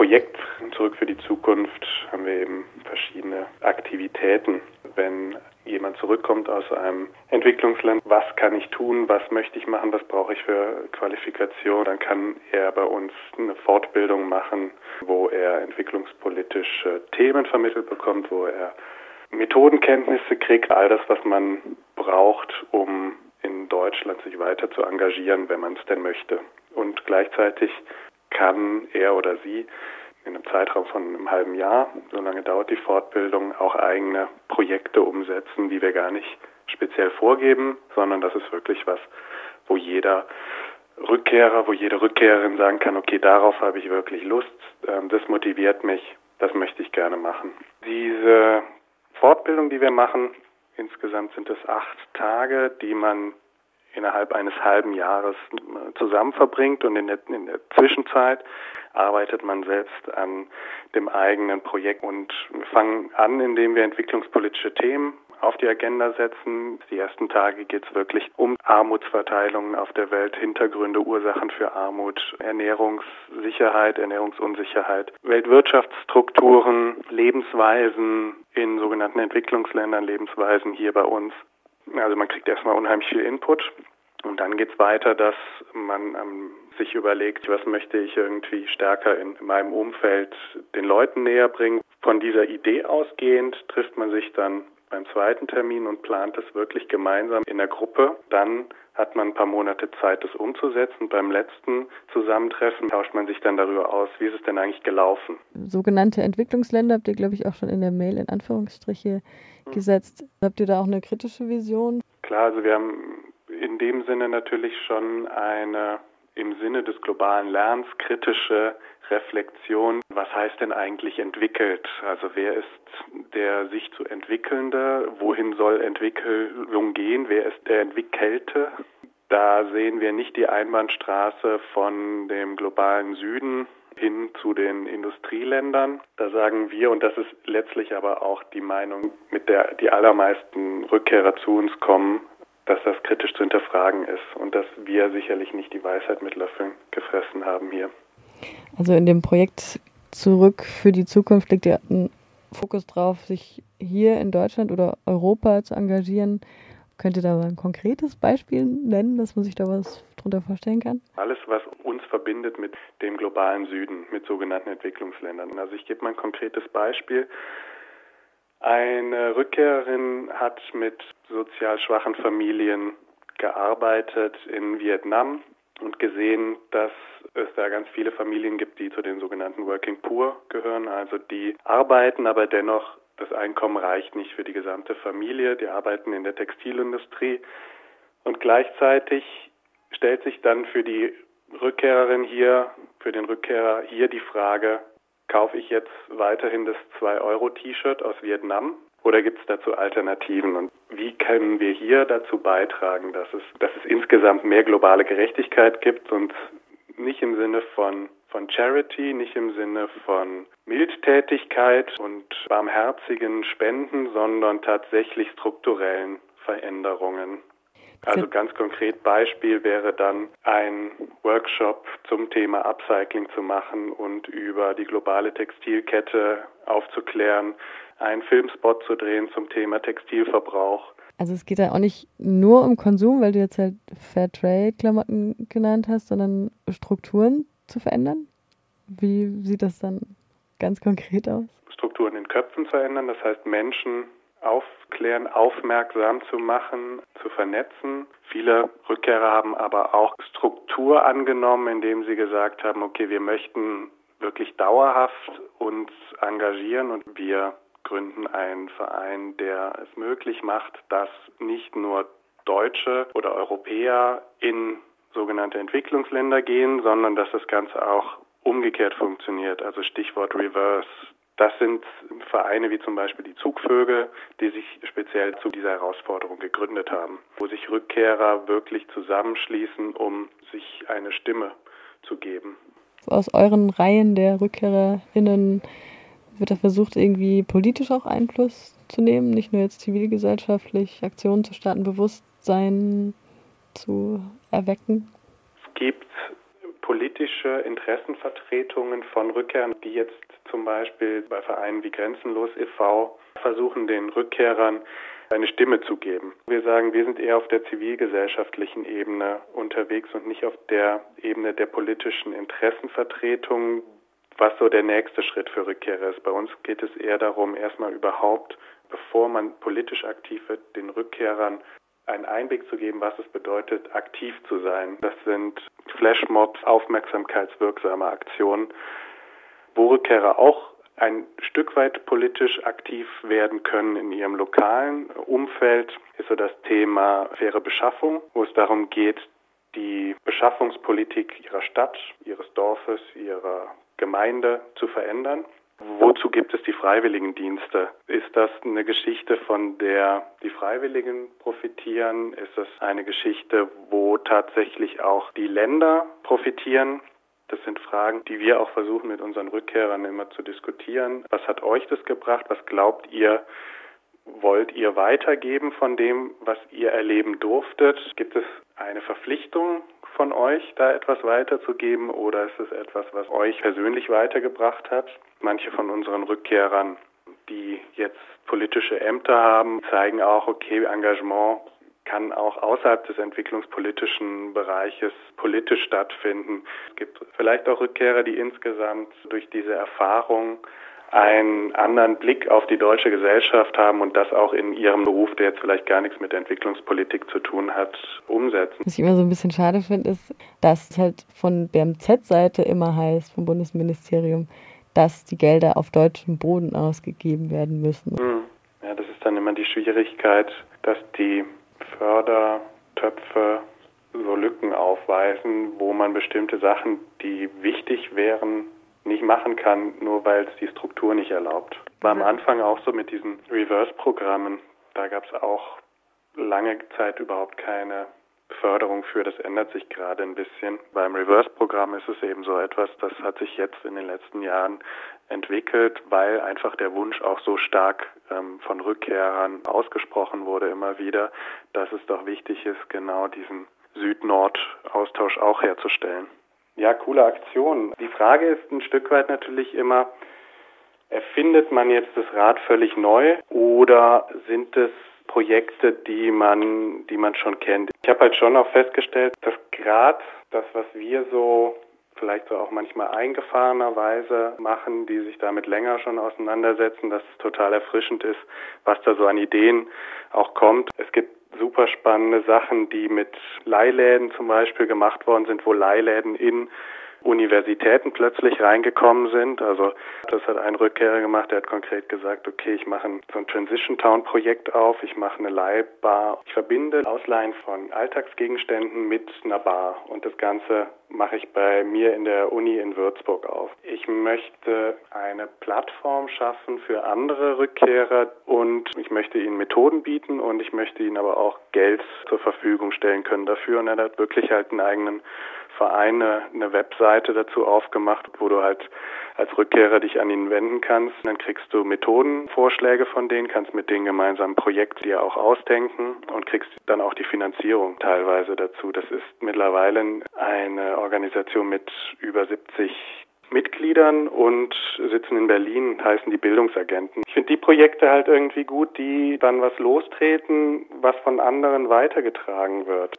Projekt Zurück für die Zukunft haben wir eben verschiedene Aktivitäten. Wenn jemand zurückkommt aus einem Entwicklungsland, was kann ich tun, was möchte ich machen, was brauche ich für Qualifikation, dann kann er bei uns eine Fortbildung machen, wo er entwicklungspolitische Themen vermittelt bekommt, wo er Methodenkenntnisse kriegt, all das, was man braucht, um in Deutschland sich weiter zu engagieren, wenn man es denn möchte. Und gleichzeitig kann er oder sie in einem Zeitraum von einem halben Jahr, so lange dauert die Fortbildung, auch eigene Projekte umsetzen, die wir gar nicht speziell vorgeben, sondern das ist wirklich was, wo jeder Rückkehrer, wo jede Rückkehrerin sagen kann, okay, darauf habe ich wirklich Lust, das motiviert mich, das möchte ich gerne machen. Diese Fortbildung, die wir machen, insgesamt sind es 8 Tage, die man innerhalb eines halben Jahres zusammen verbringt, und in der Zwischenzeit arbeitet man selbst an dem eigenen Projekt, und wir fangen an, indem wir entwicklungspolitische Themen auf die Agenda setzen. Die ersten Tage geht es wirklich um Armutsverteilungen auf der Welt, Hintergründe, Ursachen für Armut, Ernährungssicherheit, Ernährungsunsicherheit, Weltwirtschaftsstrukturen, Lebensweisen in sogenannten Entwicklungsländern, Lebensweisen hier bei uns. Also man kriegt erstmal unheimlich viel Input, und dann geht's weiter, dass man sich überlegt, was möchte ich irgendwie stärker in meinem Umfeld den Leuten näher bringen. Von dieser Idee ausgehend trifft man sich dann beim zweiten Termin und plant es wirklich gemeinsam in der Gruppe. Dann hat man ein paar Monate Zeit, das umzusetzen. Beim letzten Zusammentreffen tauscht man sich dann darüber aus, wie ist es denn eigentlich gelaufen. Sogenannte Entwicklungsländer habt ihr, glaube ich, auch schon in der Mail in Anführungsstriche gesetzt. Habt ihr da auch eine kritische Vision? Klar, also wir haben in dem Sinne natürlich schon eine im Sinne des globalen Lernens kritische Reflexion. Was heißt denn eigentlich entwickelt? Also wer ist der sich zu Entwickelnde? Wohin soll Entwicklung gehen? Wer ist der Entwickelte? Da sehen wir nicht die Einbahnstraße von dem globalen Süden hin zu den Industrieländern. Da sagen wir, und das ist letztlich aber auch die Meinung, mit der die allermeisten Rückkehrer zu uns kommen, dass das kritisch zu hinterfragen ist und dass wir sicherlich nicht die Weisheit mit Löffeln gefressen haben hier. Also in dem Projekt Zurück für die Zukunft liegt ja ein Fokus drauf, sich hier in Deutschland oder Europa zu engagieren. Könnt ihr da mal ein konkretes Beispiel nennen, dass man sich da was drunter vorstellen kann? Alles, was uns verbindet mit dem globalen Süden, mit sogenannten Entwicklungsländern. Also ich gebe mal ein konkretes Beispiel. Eine Rückkehrerin hat mit sozial schwachen Familien gearbeitet in Vietnam und gesehen, dass es da ganz viele Familien gibt, die zu den sogenannten Working Poor gehören, also die arbeiten, aber dennoch das Einkommen reicht nicht für die gesamte Familie. Die arbeiten in der Textilindustrie, und gleichzeitig stellt sich dann für die Rückkehrerin hier, für den Rückkehrer hier die Frage: Kaufe ich jetzt weiterhin das 2-Euro-T-Shirt aus Vietnam oder gibt es dazu Alternativen? Und wie können wir hier dazu beitragen, dass es insgesamt mehr globale Gerechtigkeit gibt, und nicht im Sinne von Charity, nicht im Sinne von Mildtätigkeit und barmherzigen Spenden, sondern tatsächlich strukturellen Veränderungen. Also ganz konkret Beispiel wäre dann ein Workshop zum Thema Upcycling zu machen und über die globale Textilkette aufzuklären, einen Filmspot zu drehen zum Thema Textilverbrauch. Also es geht da auch nicht nur um Konsum, weil du jetzt halt Fairtrade-Klamotten genannt hast, sondern Strukturen zu verändern? Wie sieht das dann ganz konkret aus? Strukturen in Köpfen zu ändern, das heißt Menschen aufklären, aufmerksam zu machen, zu vernetzen. Viele Rückkehrer haben aber auch Struktur angenommen, indem sie gesagt haben, okay, wir möchten wirklich dauerhaft uns engagieren, und wir gründen einen Verein, der es möglich macht, dass nicht nur Deutsche oder Europäer in sogenannte Entwicklungsländer gehen, sondern dass das Ganze auch umgekehrt funktioniert, also Stichwort Reverse. Das sind Vereine wie zum Beispiel die Zugvögel, die sich speziell zu dieser Herausforderung gegründet haben, wo sich Rückkehrer wirklich zusammenschließen, um sich eine Stimme zu geben. Aus euren Reihen der RückkehrerInnen wird da versucht, irgendwie politisch auch Einfluss zu nehmen, nicht nur jetzt zivilgesellschaftlich Aktionen zu starten, Bewusstsein zu erwecken? Es gibt politische Interessenvertretungen von Rückkehrern, die jetzt zum Beispiel bei Vereinen wie Grenzenlos e.V. versuchen, den Rückkehrern eine Stimme zu geben. Wir sagen, wir sind eher auf der zivilgesellschaftlichen Ebene unterwegs und nicht auf der Ebene der politischen Interessenvertretung, was so der nächste Schritt für Rückkehrer ist. Bei uns geht es eher darum, erstmal überhaupt, bevor man politisch aktiv wird, den Rückkehrern einen Einblick zu geben, was es bedeutet, aktiv zu sein. Das sind Flashmobs, aufmerksamkeitswirksame Aktionen, wo Rückkehrer auch ein Stück weit politisch aktiv werden können in ihrem lokalen Umfeld, ist so das Thema faire Beschaffung, wo es darum geht, die Beschaffungspolitik ihrer Stadt, ihres Dorfes, ihrer Gemeinde zu verändern. Wozu gibt es die Freiwilligendienste? Ist das eine Geschichte, von der die Freiwilligen profitieren? Ist das eine Geschichte, wo tatsächlich auch die Länder profitieren? Das sind Fragen, die wir auch versuchen mit unseren Rückkehrern immer zu diskutieren. Was hat euch das gebracht? Was glaubt ihr, wollt ihr weitergeben von dem, was ihr erleben durftet? Gibt es eine Verpflichtung von euch, da etwas weiterzugeben, oder ist es etwas, was euch persönlich weitergebracht hat? Manche von unseren Rückkehrern, die jetzt politische Ämter haben, zeigen auch, okay, Engagement kann auch außerhalb des entwicklungspolitischen Bereiches politisch stattfinden. Es gibt vielleicht auch Rückkehrer, die insgesamt durch diese Erfahrung einen anderen Blick auf die deutsche Gesellschaft haben und das auch in ihrem Beruf, der jetzt vielleicht gar nichts mit Entwicklungspolitik zu tun hat, umsetzen. Was ich immer so ein bisschen schade finde, ist, dass es halt von BMZ-Seite immer heißt, vom Bundesministerium, dass die Gelder auf deutschem Boden ausgegeben werden müssen. Ja, das ist dann immer die Schwierigkeit, dass die Fördertöpfe so Lücken aufweisen, wo man bestimmte Sachen, die wichtig wären, nicht machen kann, nur weil es die Struktur nicht erlaubt. War am Anfang auch so mit diesen Reverse-Programmen. Da gab es auch lange Zeit überhaupt keine Förderung für. Das ändert sich gerade ein bisschen. Beim Reverse-Programm ist es eben so etwas, das hat sich jetzt in den letzten Jahren entwickelt, weil einfach der Wunsch auch so stark von Rückkehrern ausgesprochen wurde immer wieder, dass es doch wichtig ist, genau diesen Süd-Nord-Austausch auch herzustellen. Ja, coole Aktion. Die Frage ist ein Stück weit natürlich immer, erfindet man jetzt das Rad völlig neu oder sind es Projekte, die man schon kennt? Ich habe halt schon auch festgestellt, dass gerade das, was wir so vielleicht so auch manchmal eingefahrenerweise machen, die sich damit länger schon auseinandersetzen, dass es total erfrischend ist, was da so an Ideen auch kommt. Es gibt super spannende Sachen, die mit Leihläden zum Beispiel gemacht worden sind, wo Leihläden in Universitäten plötzlich reingekommen sind. Also das hat ein Rückkehrer gemacht, der hat konkret gesagt, okay, ich mache so ein Transition Town Projekt auf, ich mache eine Leihbar. Ich verbinde Ausleihen von Alltagsgegenständen mit einer Bar und das Ganze mache ich bei mir in der Uni in Würzburg auf. Ich möchte eine Plattform schaffen für andere Rückkehrer und ich möchte ihnen Methoden bieten und ich möchte ihnen aber auch Geld zur Verfügung stellen können dafür. Und er hat wirklich halt einen eigenen Verein, eine Webseite dazu aufgemacht, wo du halt als Rückkehrer dich an ihn wenden kannst. Dann kriegst du Methodenvorschläge von denen, kannst mit denen gemeinsam ein Projekt dir auch ausdenken und kriegst dann auch die Finanzierung teilweise dazu. Das ist mittlerweile eine Organisation mit über 70 Mitgliedern und sitzen in Berlin, heißen die Bildungsagenten. Ich finde die Projekte halt irgendwie gut, die dann was lostreten, was von anderen weitergetragen wird.